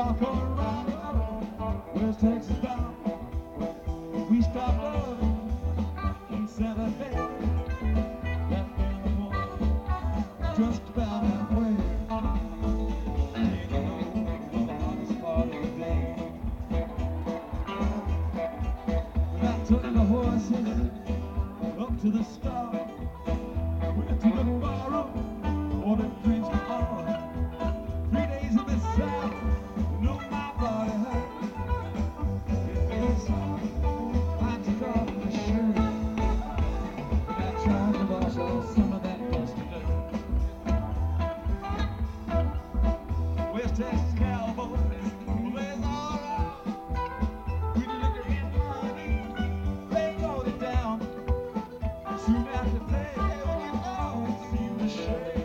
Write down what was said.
South Carolina, West Texas bound. We stopped up in Santa Fe, left in the morning, just about halfway. Taking over the hottest part of the day. I took the horses up to the start, went to the barroom, ordered drinks for all. 3 days in the South, know my body hurt. It made some, I took off my shirt, and I tried to wash off some of that dusty dirt. West Texas cowboys, well, they's all right. With liquor and money, they load it down. Soon after play, well, you know, it seemed to shake.